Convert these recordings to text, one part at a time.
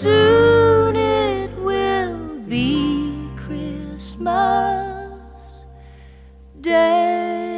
soon it will be Christmas Day.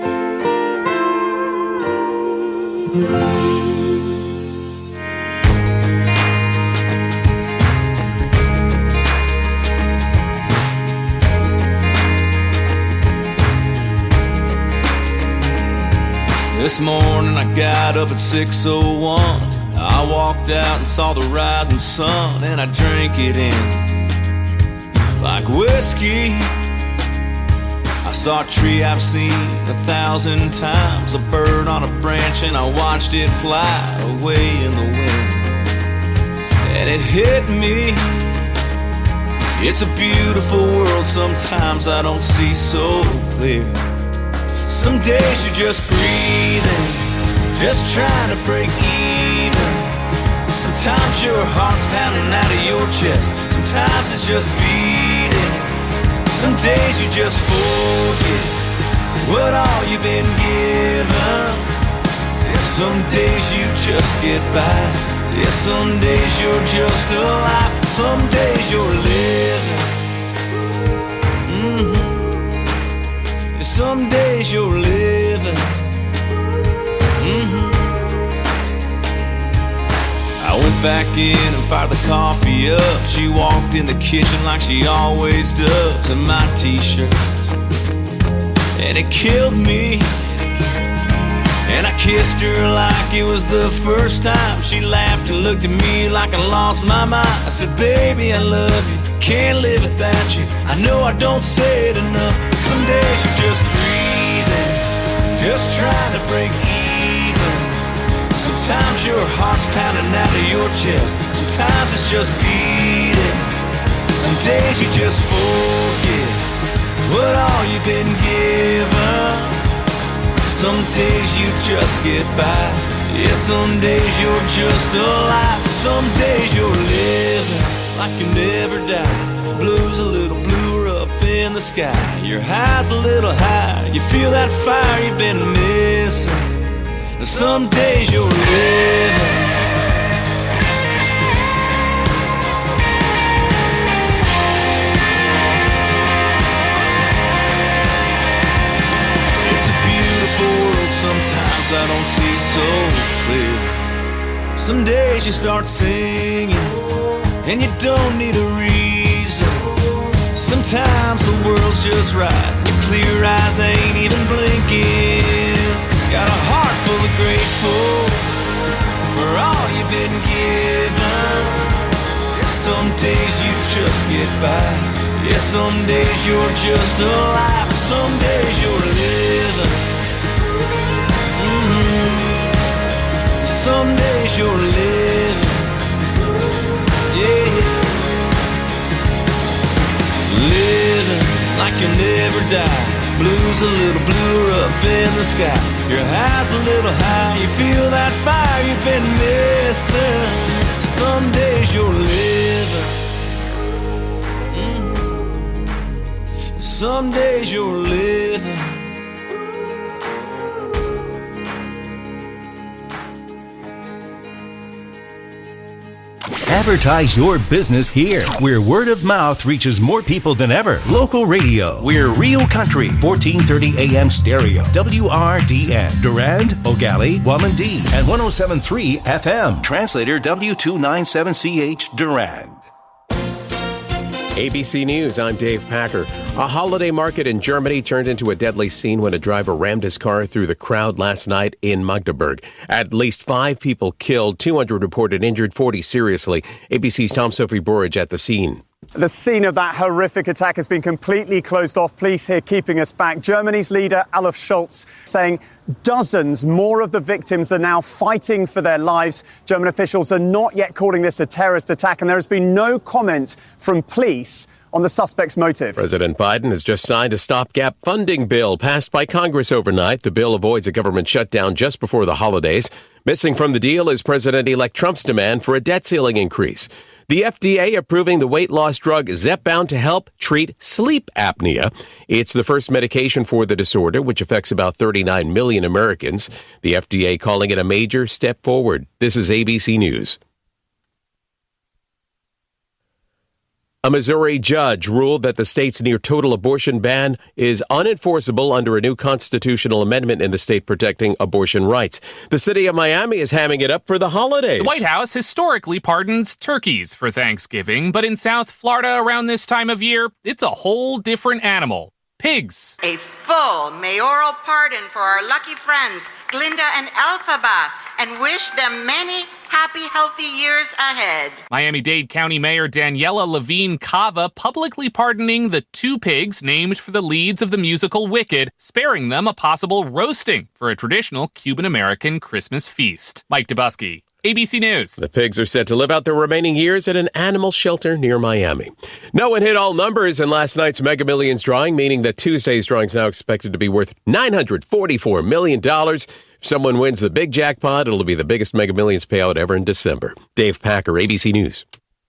This morning I got up at 6:01. I walked out and saw the rising sun, and I drank it in like whiskey. I saw a tree I've seen 1,000 times, a bird on a branch, and I watched it fly away in the wind. And it hit me, it's a beautiful world, sometimes I don't see so clear. Some days you're just breathing, just trying to break even. Sometimes your heart's pounding out of your chest, sometimes it's just beating. Some days you just forget what all you've been given. Some days you just get by. Yeah, some days you're just alive. Some days you're living. Some days you're living. I went back in and fired the coffee up. She walked in the kitchen like she always does, in my t-shirt, and it killed me. And I kissed her like it was the first time. She laughed and looked at me like I lost my mind. I said, baby, I love you, can't live without you. I know I don't say it enough, but some days you're just breathing, just trying to break even. Sometimes your heart's pounding out of your chest, sometimes it's just beating. Some days you just forget what all you've been given. Some days you just get by. Yeah, some days you're just alive. Some days you're living like you never die. Blue's a little bluer up in the sky. Your high's a little higher. You feel that fire you've been missing. And some days you're living. Sometimes I don't see so clear. Some days you start singing and you don't need a reason. Sometimes the world's just right, your clear eyes ain't even blinking. Got a heart full of grateful for all you've been given. Some days you just get by. Yeah, some days you're just alive. Some days you're living. Some days you're living, yeah. Living like you never die. Blue's a little bluer up in the sky. Your high's a little high. You feel that fire you've been missing. Some days you're living. Some days you're living. Advertise your business here, where word of mouth reaches more people than ever. Local radio. We're Real Country, 1430 AM stereo. WRDN. Durand, Ogali, Wamandee, and 107.3 FM. Translator W297CH Durand. ABC News, I'm Dave Packer. A holiday market in Germany turned into a deadly scene when a driver rammed his car through the crowd last night in Magdeburg. At least 5 people killed, 200 reported injured, 40 seriously. ABC's Tom Sophie Burridge at the scene. The scene of that horrific attack has been completely closed off. Police here keeping us back. Germany's leader, Olaf Scholz, saying dozens more of the victims are now fighting for their lives. German officials are not yet calling this a terrorist attack, and there has been no comment from police on the suspect's motive. President Biden has just signed a stopgap funding bill passed by Congress overnight. The bill avoids a government shutdown just before the holidays. Missing from the deal is President-elect Trump's demand for a debt ceiling increase. The FDA approving the weight loss drug Zepbound to help treat sleep apnea. It's the first medication for the disorder, which affects about 39 million Americans. The FDA calling it a major step forward. This is ABC News. A Missouri judge ruled that the state's near-total abortion ban is unenforceable under a new constitutional amendment in the state protecting abortion rights. The city of Miami is hamming it up for the holidays. The White House historically pardons turkeys for Thanksgiving, but in South Florida around this time of year, it's a whole different animal. Pigs. A full mayoral pardon for our lucky friends, Glinda and Elphaba, and wish them many happy, healthy years ahead. Miami-Dade County Mayor Daniela Levine Cava publicly pardoning the 2 pigs named for the leads of the musical Wicked, sparing them a possible roasting for a traditional Cuban-American Christmas feast. Mike Dubusky, ABC News. The pigs are set to live out their remaining years at an animal shelter near Miami. No one hit all numbers in last night's Mega Millions drawing, meaning that Tuesday's drawing is now expected to be worth $944 million. If someone wins the big jackpot, it'll be the biggest Mega Millions payout ever in December. Dave Packer, ABC News.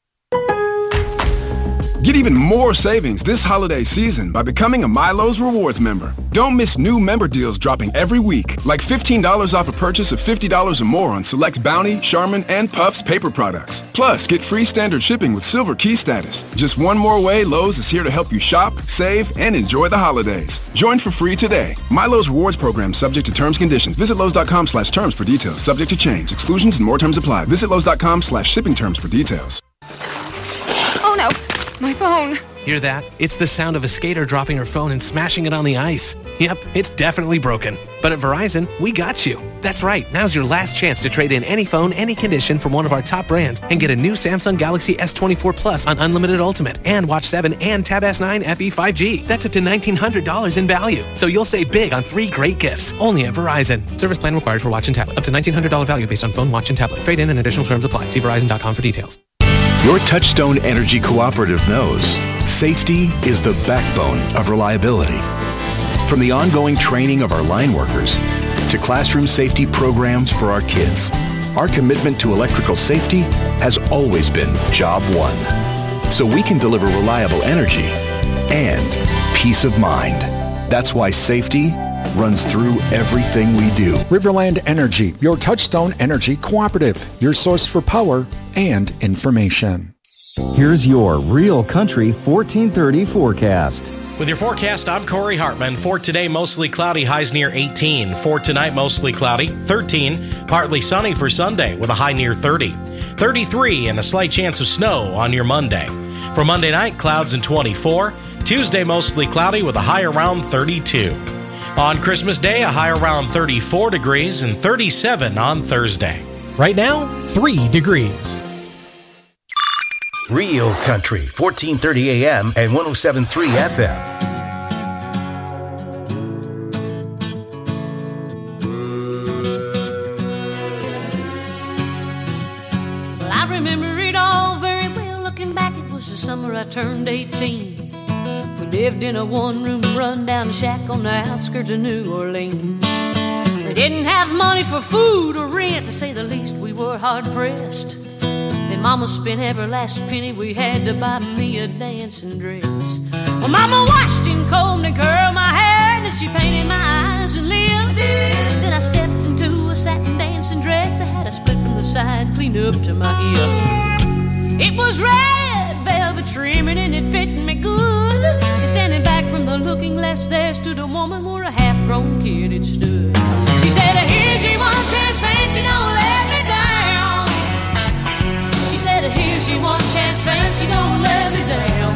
Get even more savings this holiday season by becoming a Milo's Rewards member. Don't miss new member deals dropping every week, like $15 off a purchase of $50 or more on select Bounty, Charmin, and Puffs paper products. Plus, get free standard shipping with Silver Key status. Just one more way Lowe's is here to help you shop, save, and enjoy the holidays. Join for free today. Milo's Rewards program subject to terms and conditions. Visit Lowe's.com/terms for details. Subject to change. Exclusions and more terms apply. Visit Lowe's.com/shipping terms for details. Oh no. My phone. Hear that? It's the sound of a skater dropping her phone and smashing it on the ice. Yep, it's definitely broken. But at Verizon, we got you. That's right. Now's your last chance to trade in any phone, any condition from one of our top brands and get a new Samsung Galaxy S24 Plus on Unlimited Ultimate and Watch 7 and Tab S9 FE 5G. That's up to $1,900 in value. So you'll save big on 3 great gifts. Only at Verizon. Service plan required for watch and tablet. Up to $1,900 value based on phone, watch, and tablet. Trade in and additional terms apply. See Verizon.com for details. Your Touchstone Energy Cooperative knows safety is the backbone of reliability. From the ongoing training of our line workers to classroom safety programs for our kids, our commitment to electrical safety has always been job one. So we can deliver reliable energy and peace of mind. That's why safety runs through everything we do. Riverland Energy, your Touchstone Energy Cooperative, your source for power and information. Here's your Real Country 1430 forecast. With your forecast, I'm Corey Hartman. For today, mostly cloudy, highs near 18. For tonight, mostly cloudy, 13. Partly sunny for Sunday with a high near 30. 33 and a slight chance of snow on your Monday. For Monday night, clouds and 24. Tuesday, mostly cloudy with a high around 32. On Christmas Day, a high around 34 degrees and 37 on Thursday. Right now, 3 degrees. Real Country, 1430 AM and 107.3 FM. Well, I remember it all very well. Looking back, it was the summer I turned 18. We lived in a one-room run-down shack on the outskirts of New Orleans. We didn't have money for food or rent, to say the least. We were hard-pressed. Then Mama spent every last penny we had to buy me a dancing dress. Well, Mama washed and combed and curled my hair, and she painted my eyes and lips. Then I stepped into a satin dancing dress that had a split from the side, cleaned up to my hip. It was red velvet trimming and it fit me good. And standing back from the looking glass, there stood a woman where a half-grown kid had stood. She said, "Here's your one chance, fancy, don't let me down." She said, "Here's your one chance, fancy, don't let me down."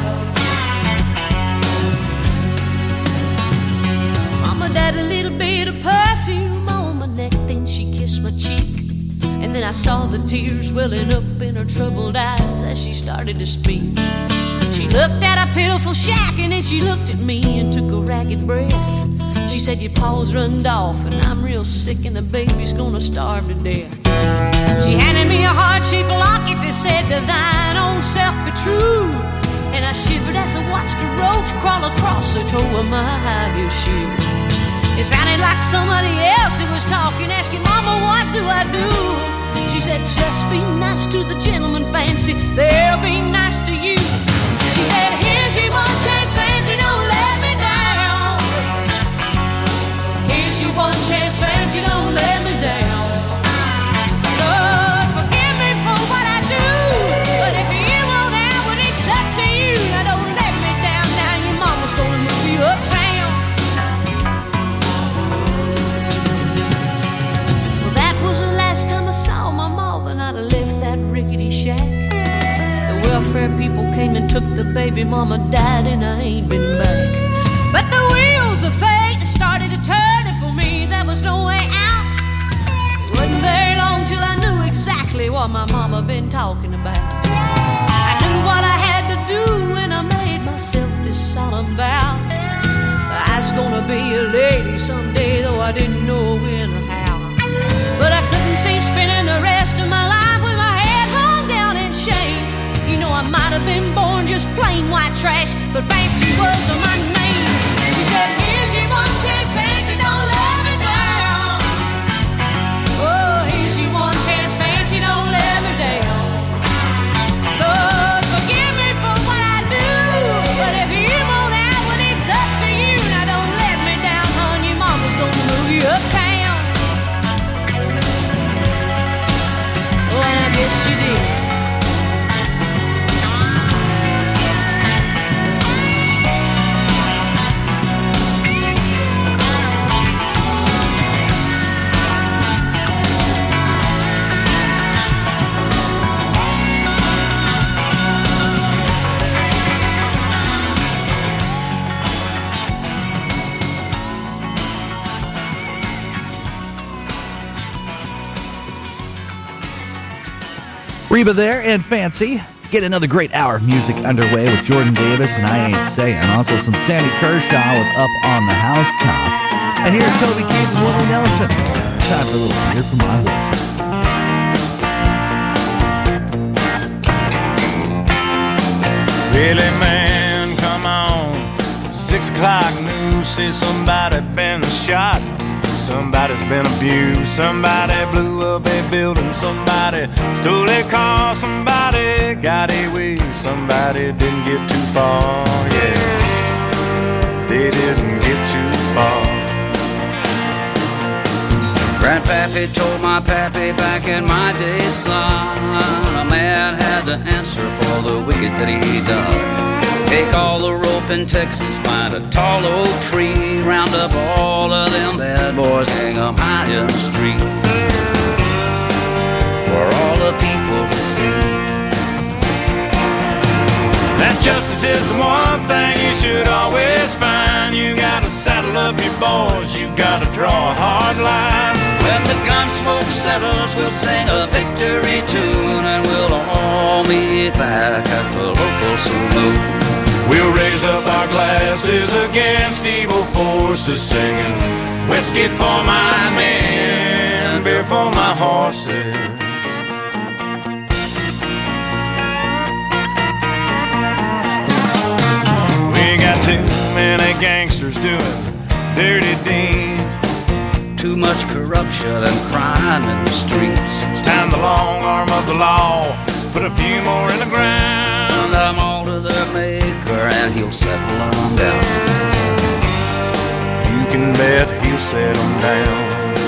Mama died a little bit of perfume on my neck, then she kissed my cheek. And then I saw the tears welling up in her troubled eyes as she started to speak. She looked at a pitiful shack and then she looked at me and took a ragged breath. She said, "Your paws runned off and I'm real sick and the baby's gonna starve to death." She handed me a heart-shaped locket that said, "To thine own self be true." And I shivered as I watched a roach crawl across the toe of my high-heel shoe. It sounded like somebody else who was talking, asking, "Mama, what do I do?" She said, "Just be nice to the gentleman, fancy, they'll be nice to you." She said, "Here's your one chance, fancy, don't let me down. Here's your one chance, fancy, don't let me down. Lord, forgive me for what I do, but if you won't have it, it's up to you." welfare people came and took the baby. Mama died and I ain't been back. But the wheels of fate started to turn, and for me there was no way out. It wasn't very long till I knew exactly what my mama been talking about. I knew what I had to do, and I made myself this solemn vow. I was gonna be a lady someday, though I didn't know when or how. But I couldn't see spending the rest of my life with my head hung down in shame. You know, I might have been born just plain white trash, but Fancy was my name. She said, here's your one chance, Fancy, don't let me down. Oh, here's your one chance, Fancy, don't let me down. Lord, forgive me for what I do, but if you won't out when it's up to you, now don't let me down, hon, your mama's gonna move you uptown. Oh, and I guess she did. Reba there and Fancy. Get another great hour of music underway with Jordan Davis and I Ain't Saying. Also some Sammy Kershaw with Up on the Housetop. And here's Toby Keith and Willie Nelson. Time for a little Here for My Horses. Really, man, come on. 6 o'clock news says somebody been shot. Somebody's been abused. Somebody blew up a building. Somebody stole a car. Somebody got away. Somebody didn't get too far. Yeah, they didn't get too far. Grandpappy told my pappy back in my day, son, a man had to answer for the wicked that he done. Take all the rope in Texas, find a tall oak tree, round up all of them bad boys, hang them high in the street, for all the people to see. That justice is the one thing you should always find. You gotta saddle up your boys, you gotta draw a hard line. When the gun smoke settles, we'll sing a victory tune, and we'll all meet back at the local saloon. We'll raise up our glasses against evil forces, singing whiskey for my men, beer for my horses. We got too many gangsters doing dirty deeds. Too much corruption and crime in the streets. It's time the long arm of the law put a few more in the ground. Send them all to their maker and he'll settle them down. You can bet he'll settle them down.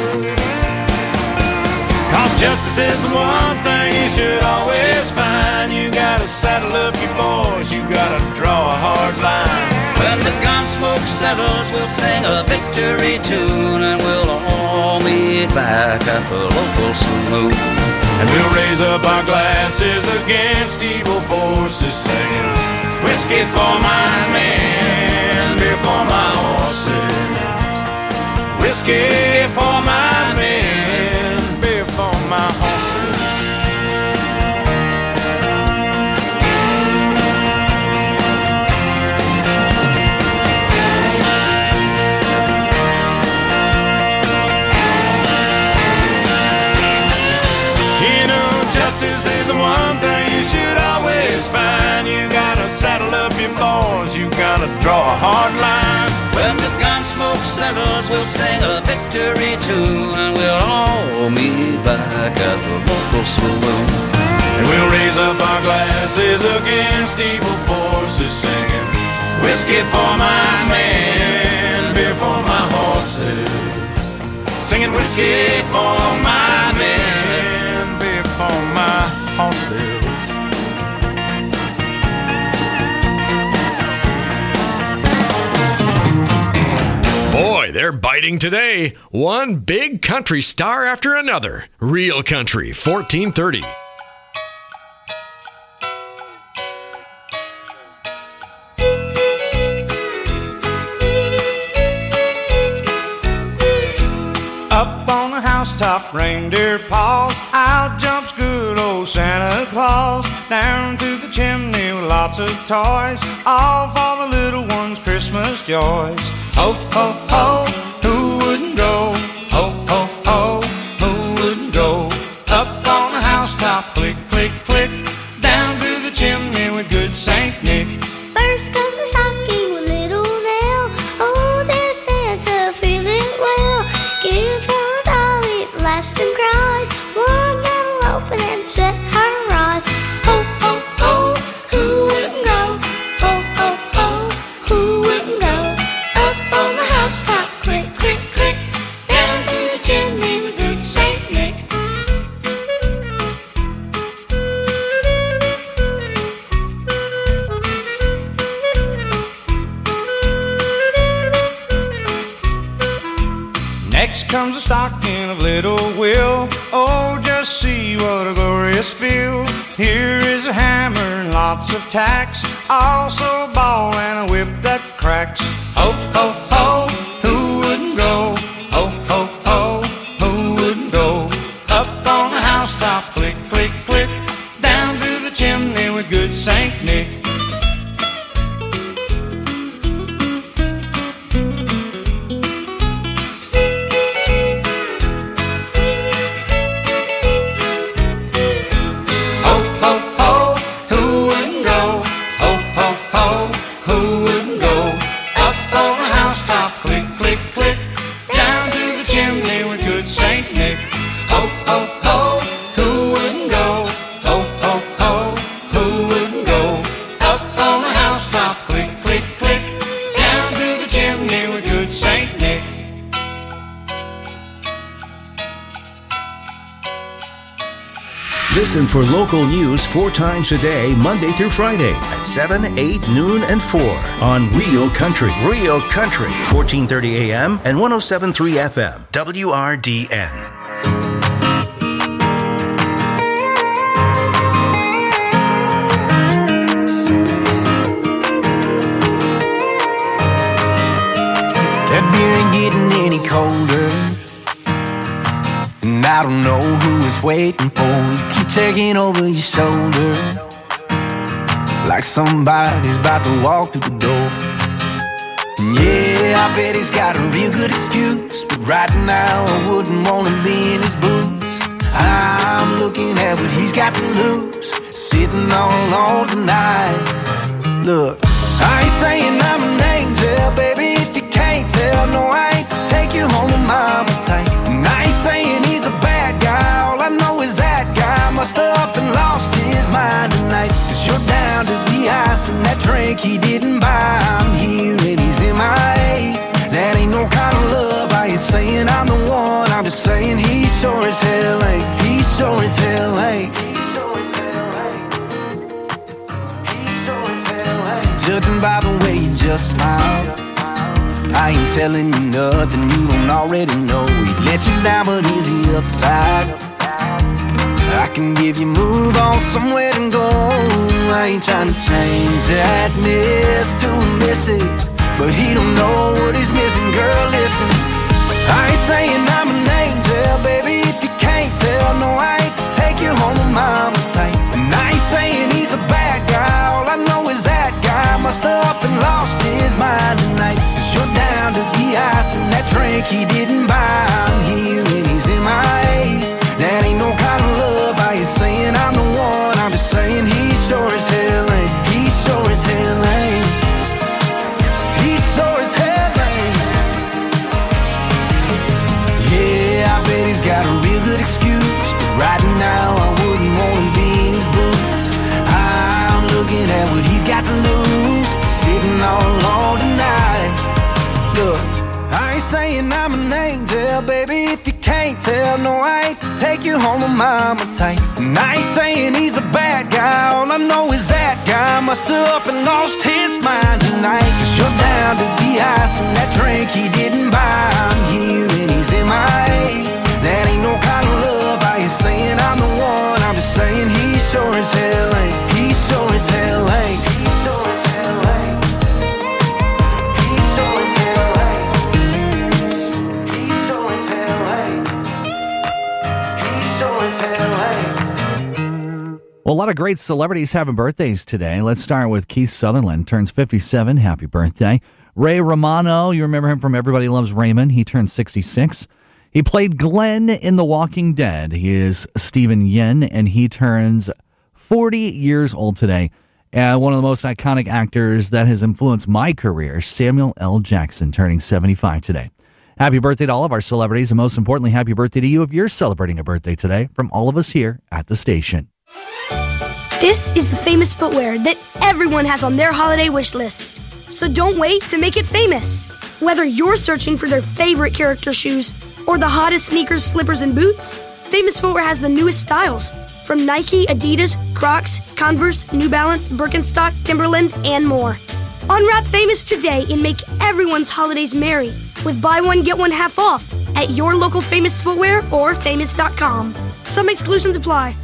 Cause justice is the one thing you should always find. You gotta saddle up your boys, you gotta draw a hard line. When the gun smoke settles, we'll sing a victory tune, and we'll all meet back at the local saloon. And we'll raise up our glasses against evil forces, singing whiskey for my men, beer for my horses. Whiskey for my men, beer for my horses. Justice is the one thing you should always find. You gotta saddle up your boys, you gotta draw a hard line. When the gun smoke settles, we'll sing a victory tune, and we'll all meet back at the local saloon. And we'll raise up our glasses against evil forces, singing whiskey for my men, beer for my horses. Singing whiskey for my men, beer for my horses. Boy, they're biting today. One big country star after another. Real Country 1430. housetop, reindeer paws. Out jumps good old Santa Claus, down through the chimney with lots of toys, all for the little ones' Christmas joys. Ho, ho, ho, who wouldn't go? Ho, ho, ho, who wouldn't go? Up on the housetop, click, click, click, down through the chimney with good Saint Nick. First comes the stocking with little Nell. Oh, dear Santa, feel it well. Give her a dolly, it laughs and cries, one that'll open and shut her eyes. Ho, ho, ho, who wouldn't go? Ho, ho, ho, who wouldn't go? Up on the housetop, click, click, click, down through the chimney with good Saint Nick. Next comes a stocking of little Will. Oh, just see what a glorious feel. Here is a hammer and lots of tacks, also a ball and a whip that cracks. Ho, ho, ho, who wouldn't go? Ho, ho, ho, who wouldn't go? Up on the housetop, click, click, click, down through the chimney with good Saint Nick. Listen for local news 4 times a day, Monday through Friday at 7, 8, noon, and 4 on Real Country. Real Country, 1430 AM and 107.3 FM, WRDN. That beer ain't getting any colder, and I don't know who it's waiting for. You keep checking over your shoulder like somebody's about to walk through the door. And yeah, I bet he's got a real good excuse, but right now I wouldn't want to be in his boots. I'm looking at what he's got to lose, sitting all alone tonight. Look, I ain't saying I'm an angel, baby, if you can't tell. No, I ain't to take you home to mama tight. And I ain't saying he's a bad guy, all I know is that guy must have up and lost his mind tonight. Cause you're down to the ice and that drink he didn't buy. I'm here and he's MIA. That ain't no kind of love. I ain't saying I'm the one, I'm just saying he sure as hell ain't. He sure as hell ain't. Judging by the way you just smile, I ain't telling you nothing you don't already know. He let you down, but is he upside? I can give you move on somewhere to go. I ain't trying to change that miss to a missus, but he don't know what he's missing. Girl, listen, I ain't saying I'm an angel, baby, if you can't tell. No, I ain't to take you home to mama tight. And I ain't saying he's a bad guy, all I know is that guy must have up and lost his mind tonight. Cause you're down to the ice and that drink he didn't buy. I'm here and he's MIA. That ain't no kind of love. I ain't saying I'm the one, I'm just saying he sure as hell ain't. He sure as hell ain't. He sure as hell ain't. Yeah, I bet he's got a real good excuse, but right now I wouldn't want to be in his boots. I'm looking at what he's got to lose, sitting all alone tonight. Look, I ain't saying I'm an angel, baby, if you can't tell. No, I ain't to take you home to mama tight. And I ain't saying he's a bad guy, all I know is that guy must have up and lost his mind tonight. Cause you're down to the ice and that drink he didn't buy. I'm here and he's MIA. That ain't no kind of love. I ain't saying I'm the one, I'm just saying he sure as hell ain't. He sure as hell ain't. He sure as hell ain't. He sure as hell ain't. He sure as hell ain't. lot of great celebrities having birthdays today. Let's start with Keith Sutherland. Turns 57. Happy birthday. Ray Romano, you remember him from Everybody Loves Raymond. He turned 66. He played Glenn in The Walking Dead. He is Stephen Yen, and he turns 40 years old today. One of the most iconic actors that has influenced my career, Samuel L. Jackson, turning 75 today. Happy birthday to all of our celebrities, and most importantly, happy birthday to you if you're celebrating a birthday today from all of us here at the station. This is the famous footwear that everyone has on their holiday wish list. So don't wait to make it famous. Whether you're searching for their favorite character shoes or the hottest sneakers, slippers, and boots, Famous Footwear has the newest styles from Nike, Adidas, Crocs, Converse, New Balance, Birkenstock, Timberland, and more. Unwrap Famous today and make everyone's holidays merry with buy one, get one half off at your local Famous Footwear or famous.com. Some exclusions apply.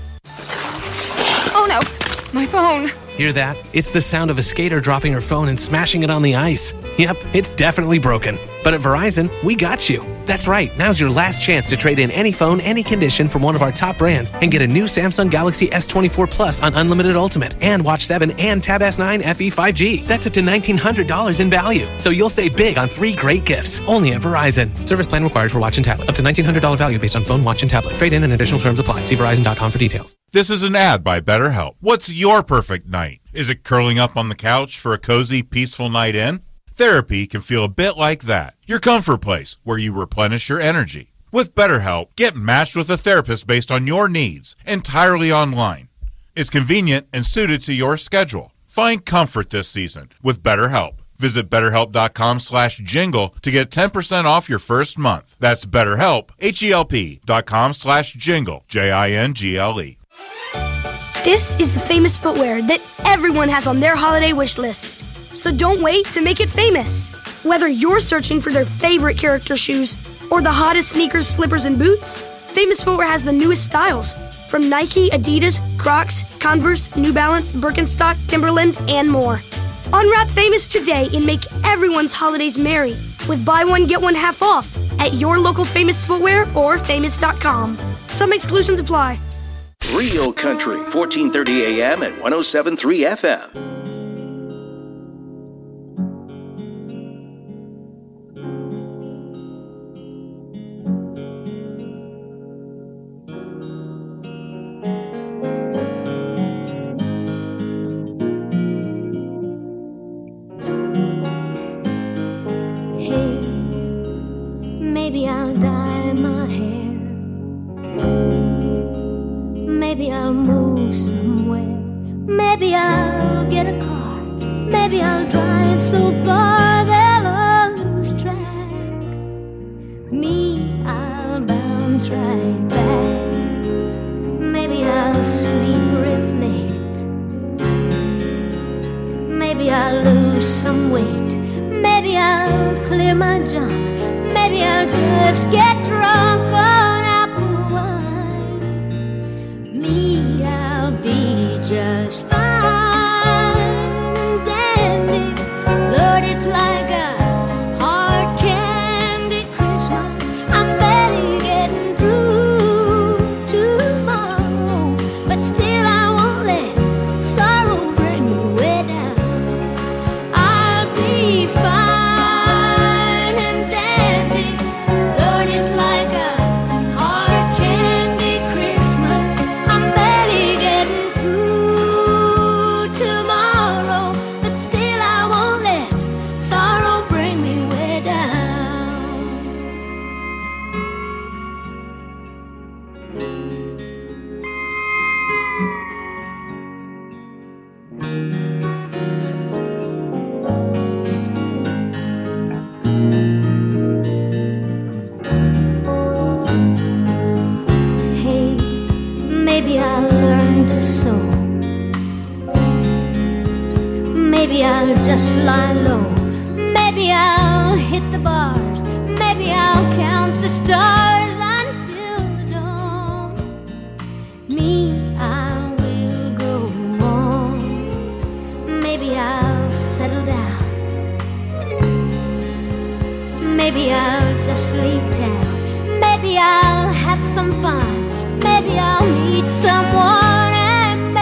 Oh no, my phone. Hear that? It's the sound of a skater dropping her phone and smashing it on the ice. Yep, it's definitely broken. But at Verizon, we got you. That's right. Now's your last chance to trade in any phone, any condition from one of our top brands and get a new Samsung Galaxy S24 Plus on Unlimited Ultimate and Watch 7 and Tab S9 FE 5G. That's up to $1,900 in value. So you'll save big on 3 great gifts. Only at Verizon. Service plan required for watch and tablet. Up to $1,900 value based on phone, watch, and tablet. Trade in and additional terms apply. See Verizon.com for details. This is an ad by BetterHelp. What's your perfect night? Is it curling up on the couch for a cozy, peaceful night in? Therapy can feel a bit like that. Your comfort place, where you replenish your energy. With BetterHelp, get matched with a therapist based on your needs, entirely online. It's convenient and suited to your schedule. Find comfort this season with BetterHelp. Visit BetterHelp.com/jingle to get 10% off your first month. That's BetterHelp, HELP.com/jingle, JINGLE. This is the famous footwear that everyone has on their holiday wish list. So don't wait to make it famous. Whether you're searching for their favorite character shoes or the hottest sneakers, slippers, and boots, Famous Footwear has the newest styles from Nike, Adidas, Crocs, Converse, New Balance, Birkenstock, Timberland, and more. Unwrap Famous today and make everyone's holidays merry with buy one, get one half off at your local Famous Footwear or famous.com. Some exclusions apply. Real Country, 1430 AM and 107.3 FM. Maybe I'll dye my hair. Maybe I'll move somewhere. Maybe I'll get a car. Maybe I'll drive so far they'll all lose track. Me, I'll bounce right back. Maybe I'll sleep real late. Maybe I'll lose some weight. Maybe I'll clear my junk. Maybe I'll just get drunk on apple wine. Me, I'll be just fine and dandy. Lord, it's like a hard candy Christmas. I'm barely getting through tomorrow, but still I won't let sorrow bring me way down. I'll be fine. Maybe I'll learn to sew. Maybe I'll just lie low. Maybe I'll hit the bars. Maybe I'll count the stars until the dawn. Me, I will go on. Maybe I'll settle down. Maybe I'll just leave town. Maybe I'll have some fun. Maybe I'll meet someone, and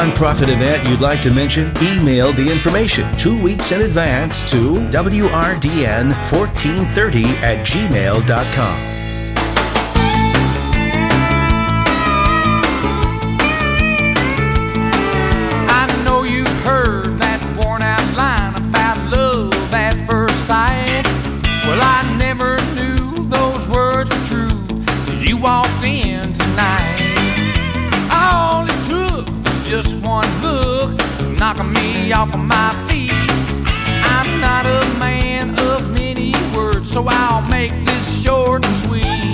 nonprofit event you'd like to mention? Email the information 2 weeks in advance to wrdn1430@gmail.com. I know you've heard that worn out line about love at first sight. Well, I never knew those words were true till you walked in tonight. All it took was just one look, knocking me off of my feet. I'm not a man of many words, so I'll make this short and sweet.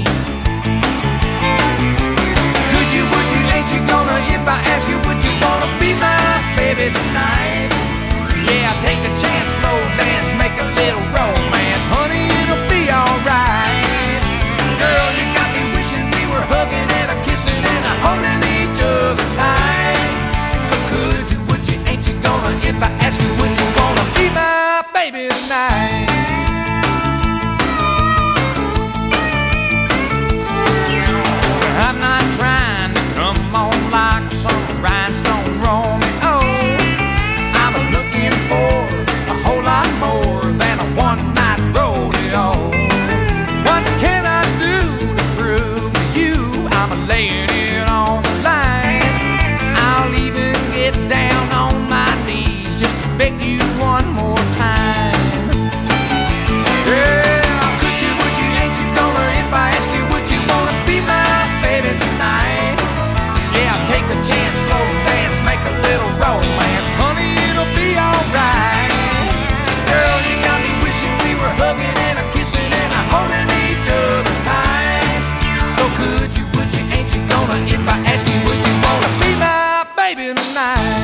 Could you, would you, ain't you gonna, if I ask you, would you wanna be my baby tonight? Yeah, take a chance, slow dance, make a little romance. Honey, it'll be alright. Girl, you got me wishing we were hugging and a kissing and a holding each other tight. So could you, would you, ain't you gonna, if I ask you, would you wanna be my baby tonight? I'm not trying to come on like some rhinestone Romeo. I'm looking for a whole lot more than a one-night rodeo. What can I do to prove to you I'm laying it on the line? I'll even get down on my knees just to beg you one more time. Yeah, could you, would you, ain't you gonna, if I ask you, would you wanna be my baby tonight? Yeah, take a chance, slow dance, make a little romance. Honey, it'll be alright. Girl, you got me wishing we were hugging and a kissing and a holding each other tight. So could you, would you, ain't you gonna, if I ask you, would you wanna be my baby tonight?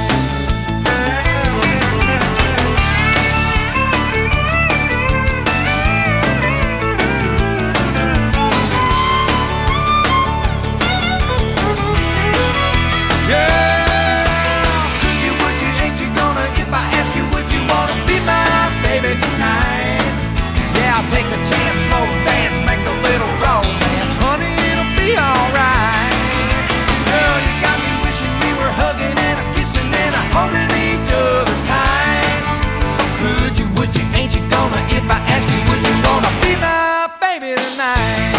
Tonight, yeah, I'll take a chance, slow dance, make a little romance. Honey, it'll be alright. Girl, you got me wishing we were hugging and a kissing and a holding each other tight. So could you, would you, ain't you gonna, if I ask you, would you wanna be my baby tonight?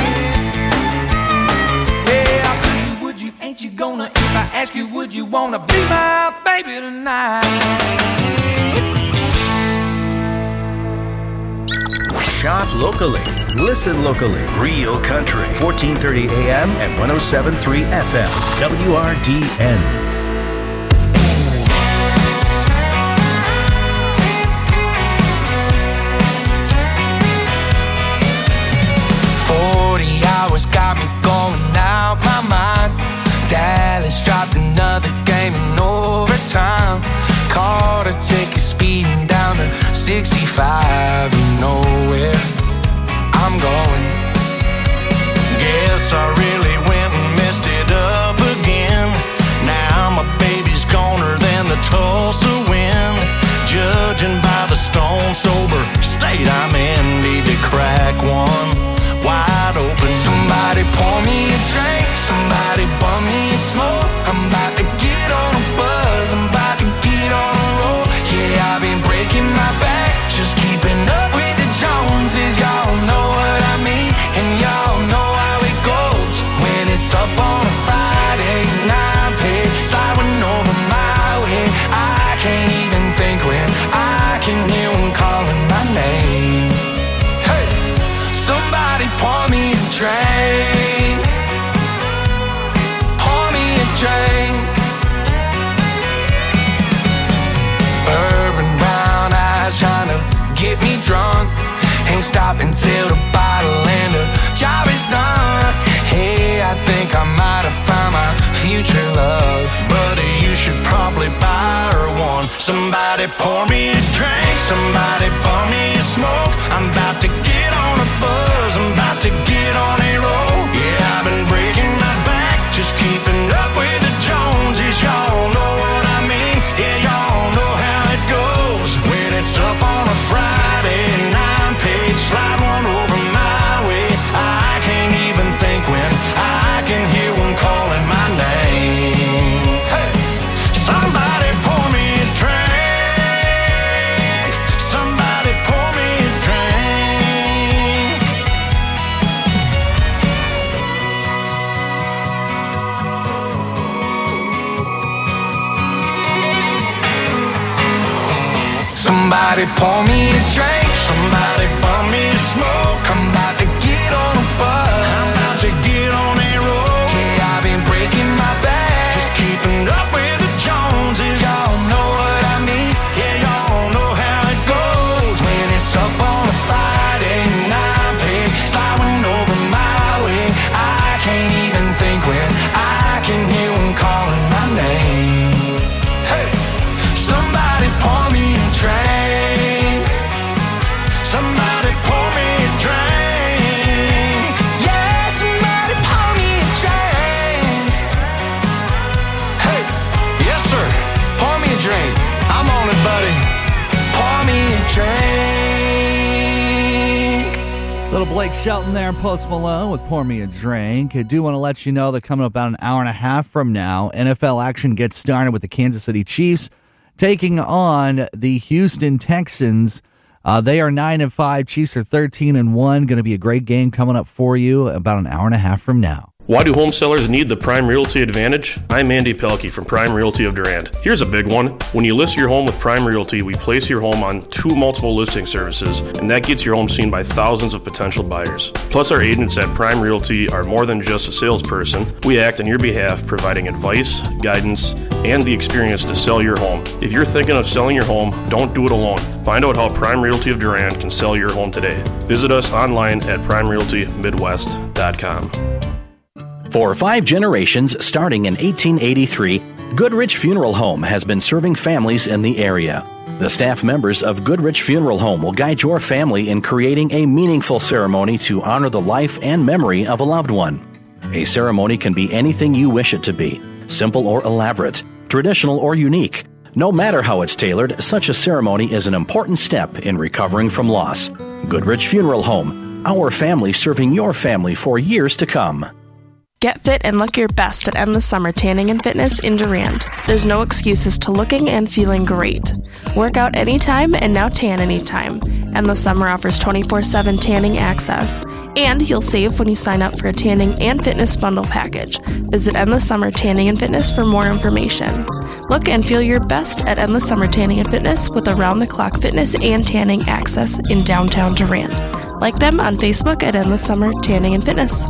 Yeah, could you, would you, ain't you gonna, if I ask you, would you wanna be my baby tonight? Shop locally. Listen locally. Real Country. 1430 AM and 107.3 FM. WRDN. Got me going out my mind. Dallas dropped another game in overtime. Caught a ticket speeding down to 65. You know where I'm going. Guess I really went and messed it up again. Now my baby's goner than the Tulsa wind. Judging by the stone sober state I'm in, need to crack one wide open. Somebody pour me a drink, somebody bum me a smoke. I'm about to get on a buzz, I'm about to get on a roll. Yeah, I've been breaking my back, just keeping up with the Joneses. Y'all know what I mean, and y'all know how it goes. When it's up on a Friday, 9 pay, sliding over my way. I can't even think when I can hear them calling my name. Hey, somebody pour me a drink, pour me a drink. Bourbon brown eyes trying to get me drunk. Ain't stopping till the bottle and the job is done. Hey, I think I might have found my future love. Buddy, you should probably buy her one. Somebody pour me a drink, somebody pour me a smoke. I'm about to get on a buzz, I'm about to get on a roll. Yeah, I've been breaking my back, just keeping up with the Joneses. Y'all know what I mean, yeah, y'all know how it goes. When it's up on a Friday, 9-page, slide one over my way. I can't even think when I can hear one calling my name. Hey, somebody Somebody pour me a drink, somebody pour me a smoke. I'm about to get on a bus, I'm about to get on a road. Yeah, I've been breaking my back, just keeping up with the Joneses. Y'all know what I mean, yeah, y'all know how it goes. When it's up on a Friday night, pig sliding over my way, I can't even think when I can hear them calling my name. Hey, somebody pour me a drink, somebody pour me a drink. Yeah, somebody pour me a drink. Hey, yes sir, pour me a drink. I'm on it, buddy. Pour me a drink. Little Blake Shelton there and Post Malone with Pour Me a Drink. I do want to let you know that coming up about an hour and a half from now, NFL action gets started with the Kansas City Chiefs taking on the Houston Texans. They are 9-5. Chiefs are 13-1. Going to be a great game coming up for you about an hour and a half from now. Why do home sellers need the Prime Realty advantage? I'm Andy Pelkey from Prime Realty of Durand. Here's a big one. When you list your home with Prime Realty, we place your home on 2 multiple listing services, and that gets your home seen by thousands of potential buyers. Plus, our agents at Prime Realty are more than just a salesperson. We act on your behalf, providing advice, guidance, and the experience to sell your home. If you're thinking of selling your home, don't do it alone. Find out how Prime Realty of Durand can sell your home today. Visit us online at primerealtymidwest.com. For 5 generations, starting in 1883, Goodrich Funeral Home has been serving families in the area. The staff members of Goodrich Funeral Home will guide your family in creating a meaningful ceremony to honor the life and memory of a loved one. A ceremony can be anything you wish it to be, simple or elaborate, traditional or unique. No matter how it's tailored, such a ceremony is an important step in recovering from loss. Goodrich Funeral Home, our family serving your family for years to come. Get fit and look your best at Endless Summer Tanning and Fitness in Durand. There's no excuses to looking and feeling great. Work out anytime and now tan anytime. Endless Summer offers 24/7 tanning access. And you'll save when you sign up for a tanning and fitness bundle package. Visit Endless Summer Tanning and Fitness for more information. Look and feel your best at Endless Summer Tanning and Fitness with around-the-clock fitness and tanning access in downtown Durand. Like them on Facebook at Endless Summer Tanning and Fitness.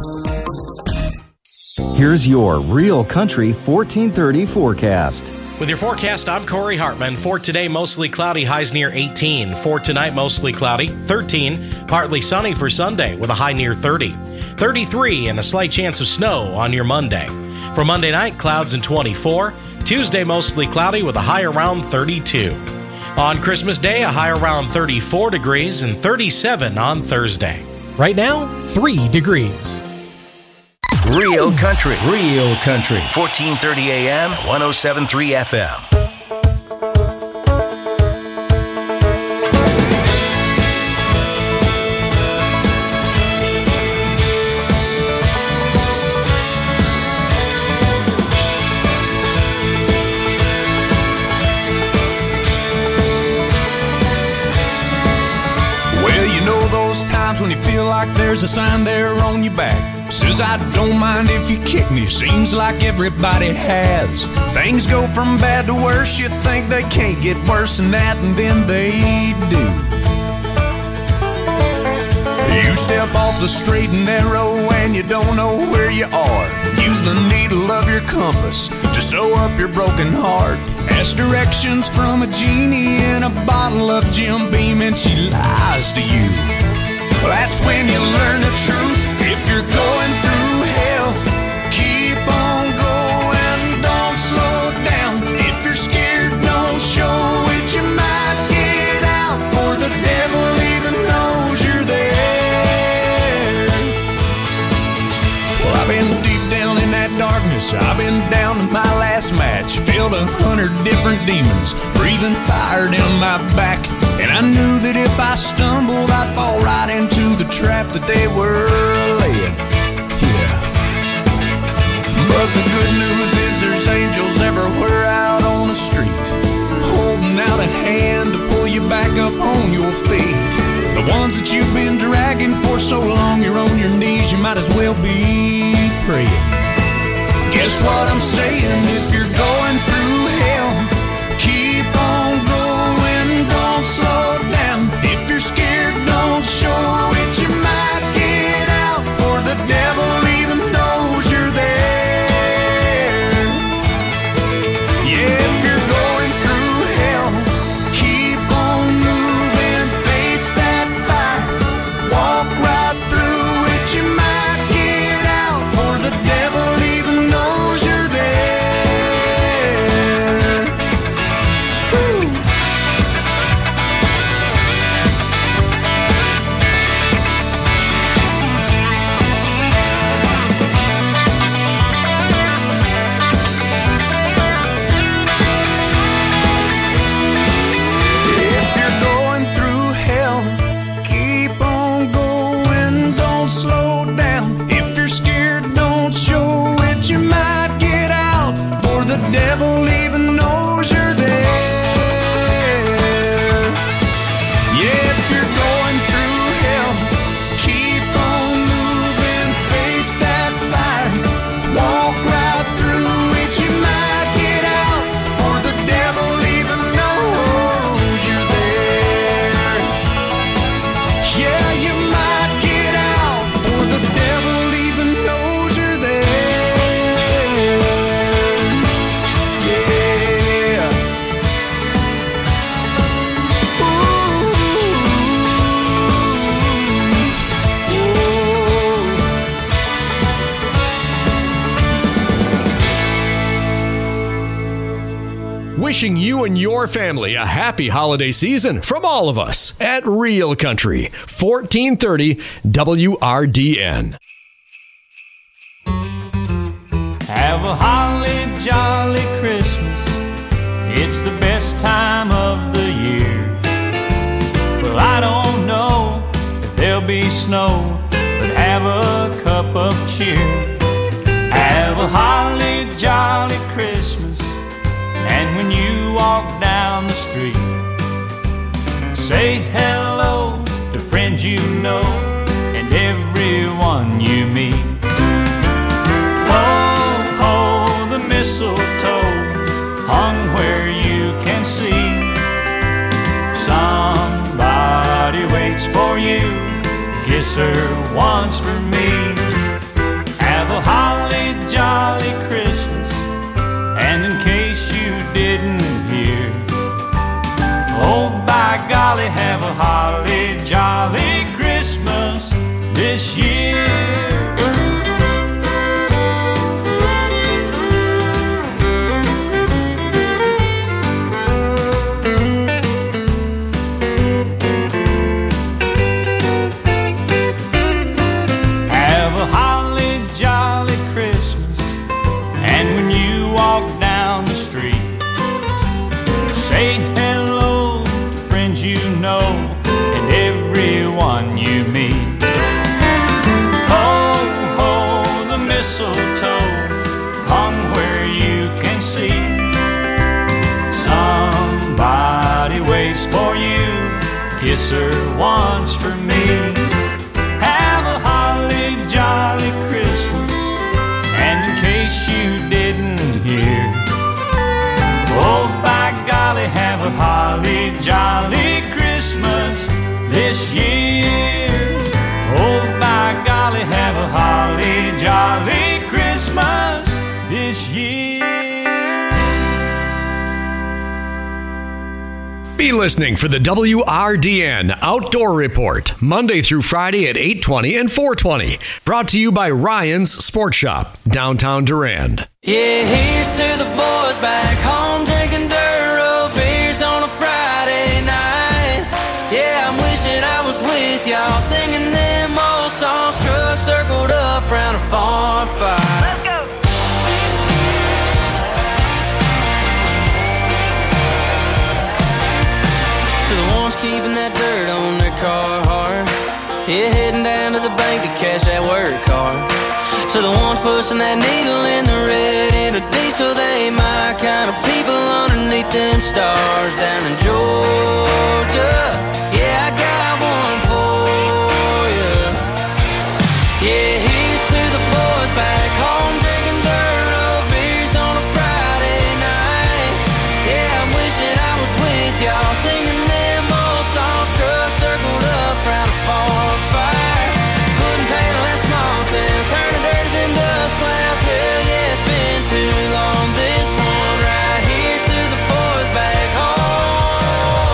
Here's your Real Country 1430 forecast. With your forecast, I'm Corey Hartman. For today, mostly cloudy, highs near 18. For tonight, mostly cloudy, 13. Partly sunny for Sunday with a high near 30. 33 and a slight chance of snow on your Monday. For Monday night, clouds and 24. Tuesday, mostly cloudy with a high around 32. On Christmas Day, a high around 34 degrees and 37 on Thursday. Right now, 3 degrees. Real Country. 1430 AM, 107.3 FM. Well, you know those times when you feel like there's a sign there on your back. Says I don't mind if you kick me, seems like everybody has. Things go from bad to worse, you think they can't get worse than that, and then they do. You step off the straight and narrow and you don't know where you are. Use the needle of your compass to sew up your broken heart. Ask directions from a genie in a bottle of Jim Beam and she lies to you. Well, that's when you learn the truth. If you're going through hell, keep on going, don't slow down. If you're scared, don't show it, you might get out, for the devil even knows you're there. Well, I've been deep down in that darkness, I've been down to my last match. Filled 100 different demons, breathing fire down my back. And I knew that if I stumbled, I'd fall right into the trap that they were laying. Yeah. But the good news is there's angels everywhere out on the street, holding out a hand to pull you back up on your feet. The ones that you've been dragging for so long, you're on your knees, you might as well be praying. Guess what I'm saying? If you're going through hell, keep on going, don't wishing you and your family a happy holiday season from all of us at Real Country, 1430 WRDN. Have a holly jolly Christmas. It's the best time of the year. Well, I don't know if there'll be snow, but have a cup of cheer. Have a holly jolly Christmas. And when you walk down the street, say hello to friends you know and everyone you meet. Ho, ho, the mistletoe hung where you can see. Somebody waits for you, kiss her once for me. Have a holly jolly Christmas. And in case you didn't hear, oh by golly, have a holly jolly Christmas this year. Have a holly jolly Christmas. And when you walk down the street, say hello to friends you know and everyone you meet. Ho, ho, the mistletoe hung where you can see. Somebody waits for you, kiss her once for me. Have a holly jolly Christmas. And in case you didn't hear, oh by golly, have a holly jolly Christmas this year. Oh by golly, have a holly jolly Christmas this year. Be listening for the WRDN Outdoor Report, Monday through Friday at 8:20 and 4:20. Brought to you by Ryan's Sports Shop, downtown Durand. Yeah, here's to the boys back home drinking Duro beers on a Friday night. Yeah, I'm wishing I was with y'all singing them old songs, trucks circled up round a farm fire. Let's go! To the ones keeping that dirt on their car hard, yeah, heading down to the bank to cash that work card. To the ones pushing that needle in the red in a diesel, they my kind of people underneath them stars down in Georgia. Yeah, I got one for you. Yeah, here's to the boys back home drinking Duro beers on a Friday night. Yeah, I'm wishing I was with y'all singing them old songs, trucks circled up round a farm fire. Couldn't paint a less small town, turning dirty them dust clouds. Hell yeah, it's been too long. This one right here's to the boys back home.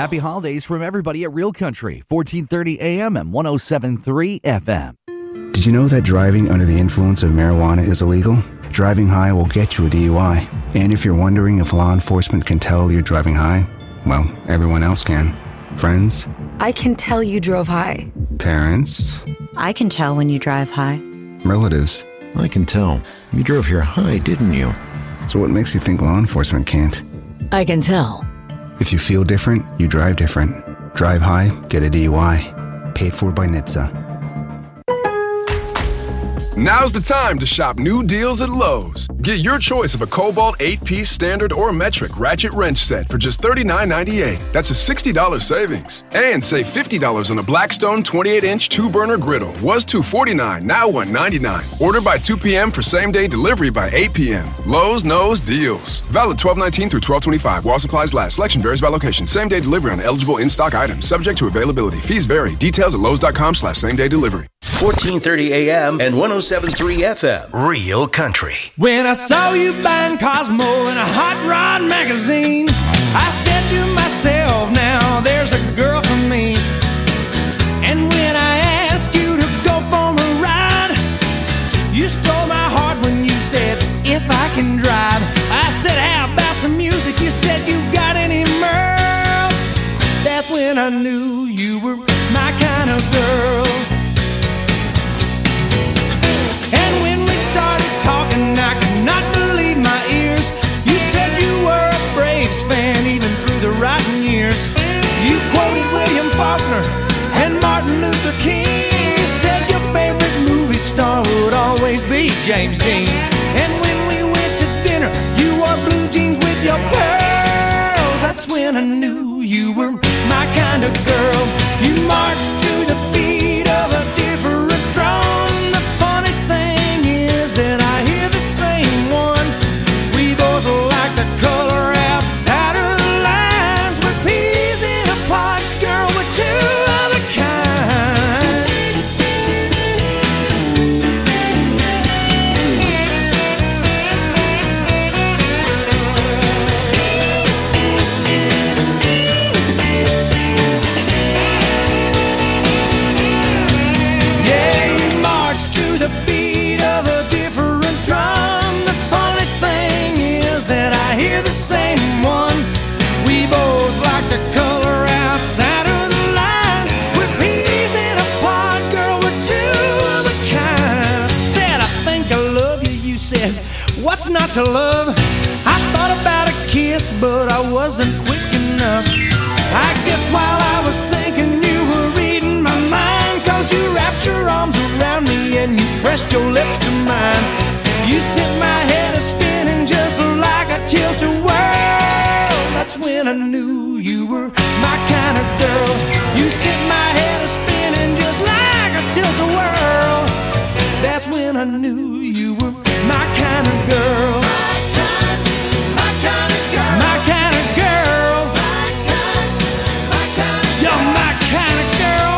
happy holidays from everybody at Real Country, 1430 AM and 107.3 FM. Did you know that driving under the influence of marijuana is illegal? Driving high will get you a DUI. And if you're wondering if law enforcement can tell you're driving high, well, everyone else can. Friends? I can tell you drove high. Parents? I can tell when you drive high. Relatives? I can tell. You drove here high, didn't you? So what makes you think law enforcement can't? I can tell. If you feel different, you drive different. Drive high, get a DUI. Paid for by NHTSA. Now's the time to shop new deals at Lowe's. Get your choice of a Cobalt 8-piece standard or metric ratchet wrench set for just $39.98. That's a $60 savings. And save $50 on a Blackstone 28-inch 2-burner griddle. Was $249, now $199. Order by 2 p.m. for same-day delivery by 8 p.m. Lowe's knows deals. Valid 12/19 through 12/25. While supplies last. Selection varies by location. Same-day delivery on eligible in-stock items. Subject to availability. Fees vary. Details at lowes.com/same-day delivery. 1430 AM and 107.3 FM. Real Country. When I saw you buying Cosmo in a hot rod magazine, I said to myself, now there's a girl for me. And when I asked you to go for a ride, you stole my heart when you said, if I can drive. I said, how about some music? You said, you got any mirth? That's when I knew you were my kind of girl. I could not believe my ears. You said you were a Braves fan even through the rotten years. You quoted William Faulkner and Martin Luther King. You said your favorite movie star would always be James Dean. And when we went to dinner, you wore blue jeans with your pearls. That's when I knew you were my kind of girl. You marched to the beat of a different drum. The funny thing is that I hear the same one. We both like the color outside of the lines. We're peas in a pod, girl, we're two of a kind. Yeah, you march to the beat of a different drum. The funny thing is that I hear the same one. We both like the color outside of the lines. We're peas in a pod, girl, we're two of a kind. I said, I think I love you. You said, what's not to love? I thought about a kiss, but I wasn't quick enough. I guess while I was thinking you were reading my mind, 'cause you wrapped your arms around me and you pressed your lips to mine. You set my head a-spinning just like a tilt-a-whirl. That's when I knew you were my kind of girl. You set my head a-spinning just like a tilt-a-whirl. That's when I knew you were my kind of girl. My kind of girl. My kind of girl. You're my kind of girl.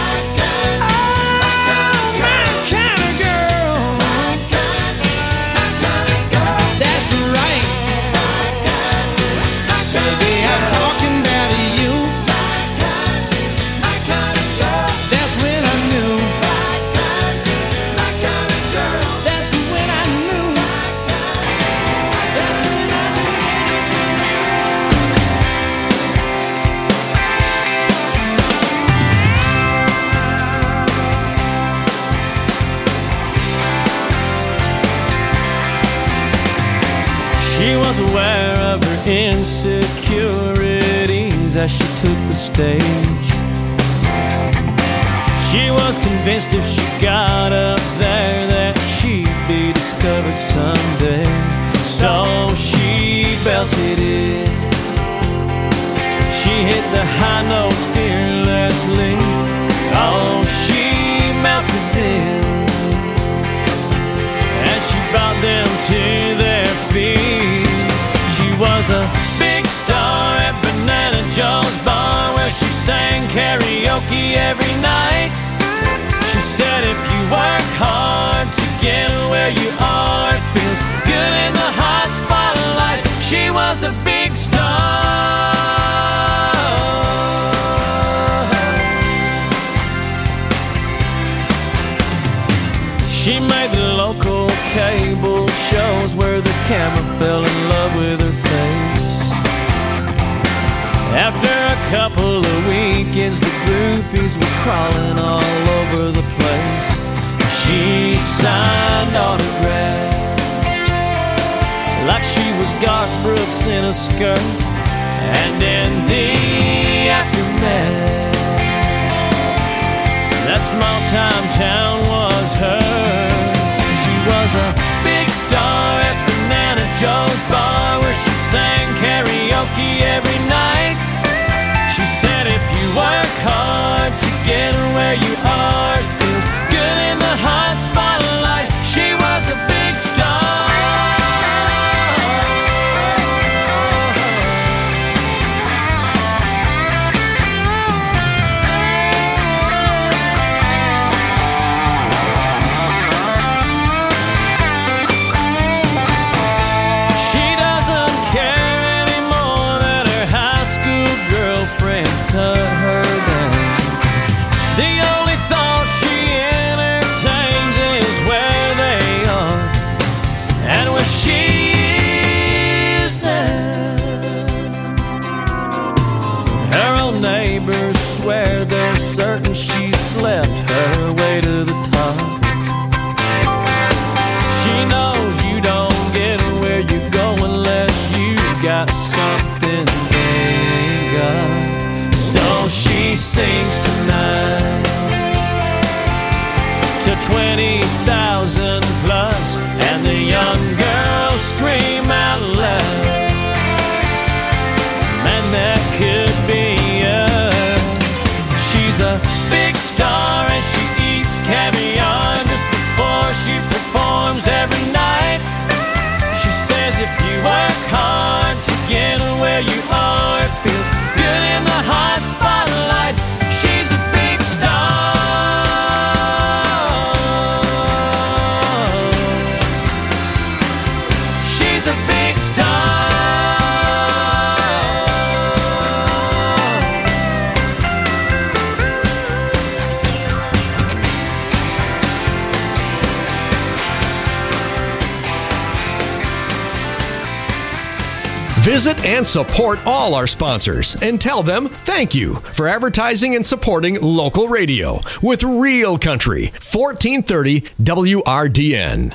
Oh, my kind of girl. That's right. Baby, I'm talking about you. That's when I knew. That's when I knew. That's when I She was aware of her insecurities as she took the stage. She was convinced if she got up there that she'd be discovered someday. So she belted it. She hit the high notes fearlessly. Oh, she melted it. And she brought them to their feet. She was a big star at Banana Joe's bar, where she sang karaoke every night. She said if you work hard to get where you are, it feels good in the hot spotlight. She was a big star. groupies were crawling all over the place. She signed autographs like she was Garth Brooks in a skirt. And in the aftermath, that small-time town was hers. She was a big star at Banana Joe's bar, where she sang karaoke every night. She said if you work hard to get where you are, it feels good in the hot spotlight. She was a big star. Cut her down. The only thought she entertains is where they are and where she is now. Her own neighbors swear they're certain she slept her way to the top. She knows you don't get where you go unless you got something they got. So she sings tonight to 20,000 plus, and the young girls scream out loud, man, that could be us. She's a big star and she eats caviar just before she performs every night. She says if you work hard to get where you are, it feels good in the hot spotlight. She's a big star. She's a big star. Visit and support all our sponsors and tell them thank you for advertising and supporting local radio with Real Country, 1430 WRDN.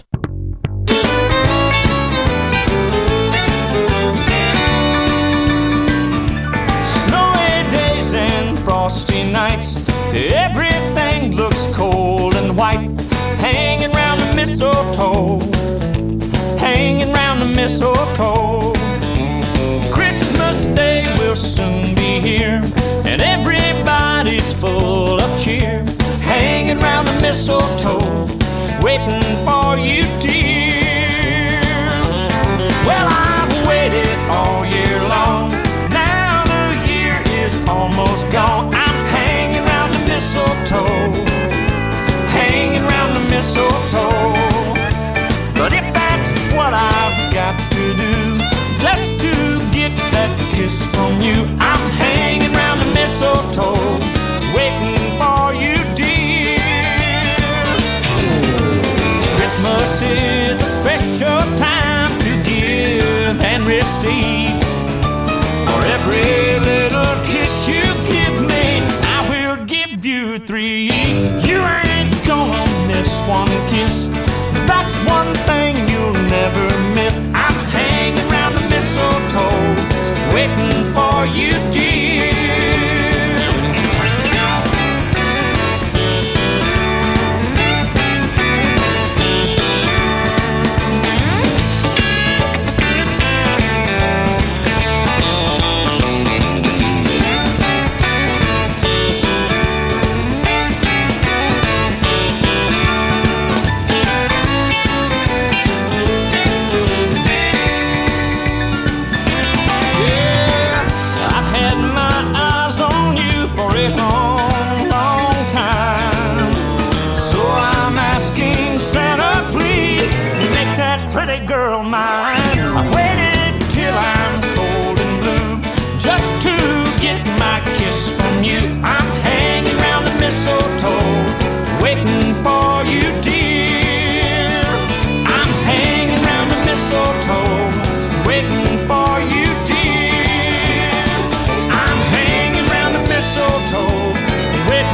Snowy days and frosty nights, everything looks cold and white. Hanging round the mistletoe, hanging round the mistletoe. Christmas Day will soon be here, and everybody's full of cheer. Hanging round the mistletoe, waiting for you, dear. Well, I've waited all year long, now the year is almost gone. I'm hanging round the mistletoe, hanging round the mistletoe. But if that's what I've got to do, just to get that kiss from you, I'm hanging round the mistletoe, waiting for you, dear. Christmas is a special time to give and receive. For every little kiss you give me, I will give you 3. You ain't gonna miss one kiss, that's one thing you'll never miss. I'm hanging round the mistletoe, waiting for you, dear. Pretty girl mine, I waited till I'm cold and blue just to get my kiss from you. I'm hanging round the mistletoe, waiting for you, dear. I'm hanging round the mistletoe, waiting for you, dear. I'm hanging round the mistletoe, waiting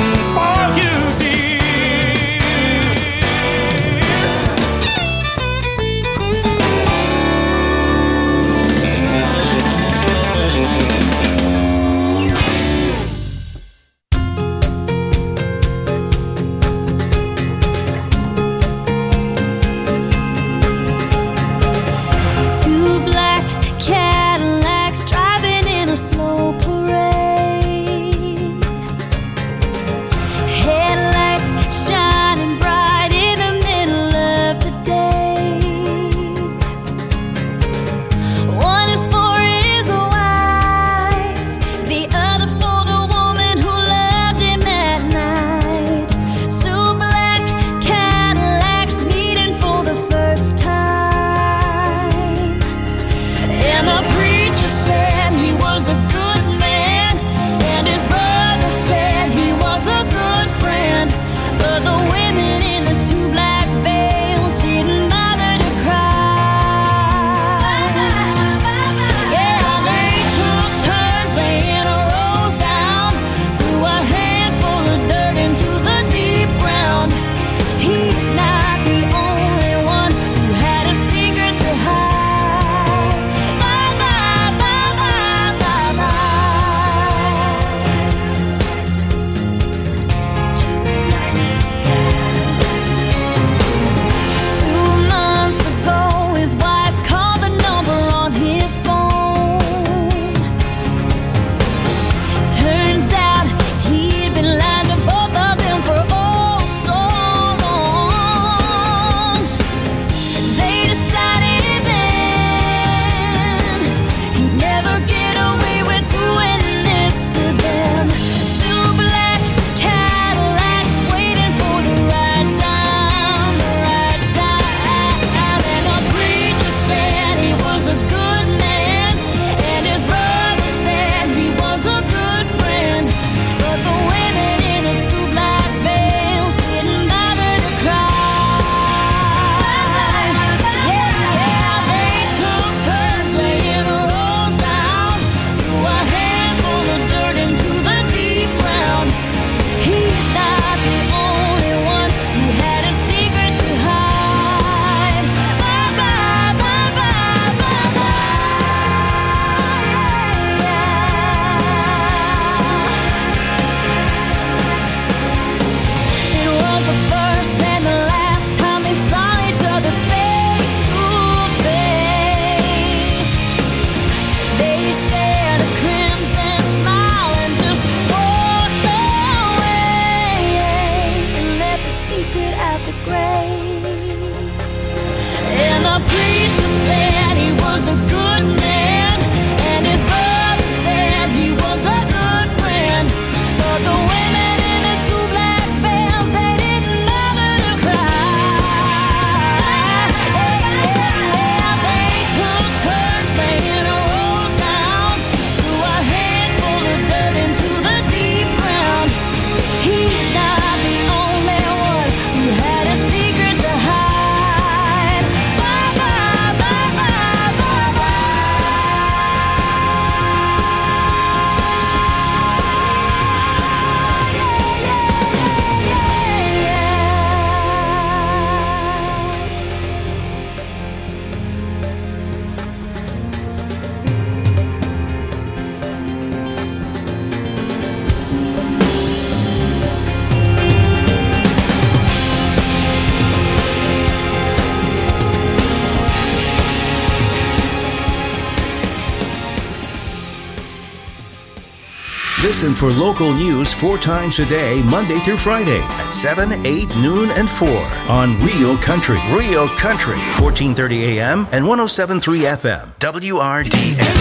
Listen for local news 4 times a day, Monday through Friday at 7, 8, noon, and 4 on Real Country. Real Country, 1430 AM and 107.3 FM. WRDN.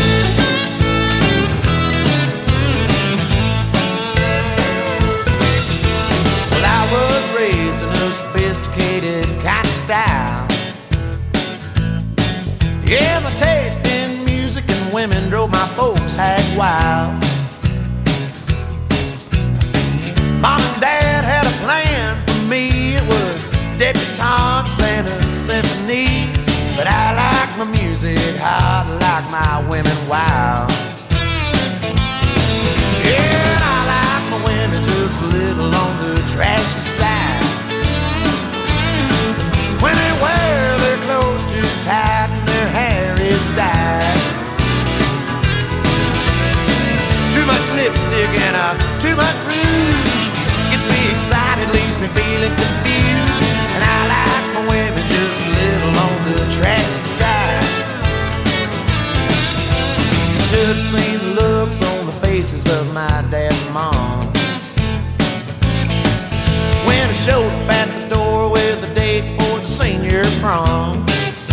Well, I was raised in a sophisticated kind of style. Yeah, my taste in music and women drove my folks hag wild. Mom and Dad had a plan for me. It was debutantes and symphonies. But I like my music hot, like my women wild. Yeah, I like my women just a little on the trashy side. When they wear their clothes too tight and their hair is dyed. Too much lipstick and too much rouge gets me excited, leaves me feeling confused. And I like my women just a little on the trashy side. You should have seen the looks on the faces of my dad and mom when I showed up at the door with a date for the senior prom.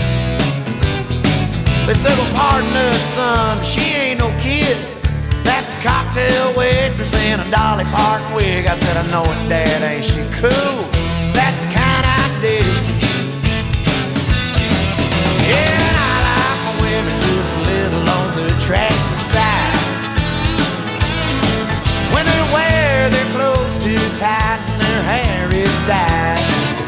They said, well, pardon us, son, she ain't no kid. That's a cocktail waitress in a Dolly Parton wig. I said, I know it, Dad, ain't she cool? That's the kind I dig. Yeah, and I like my women just a little on the trashy side. When they wear their clothes too tight and their hair is dyed.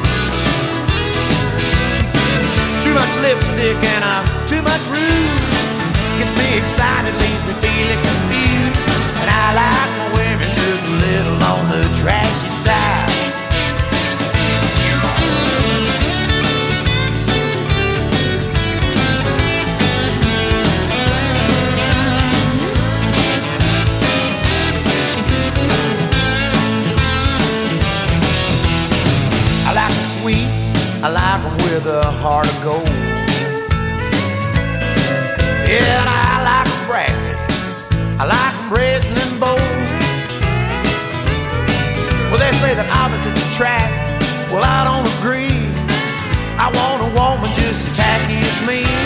Too much lipstick and too much rouge gets me excited, leaves me feeling confused. And I like my women just a little on the trashy side. I like them sweet, I like them with a heart of gold. Yeah, and I like them brassy, I like them brazen and bold. Well, they say that opposites attract, well, I don't agree. I want a woman just as tacky as me.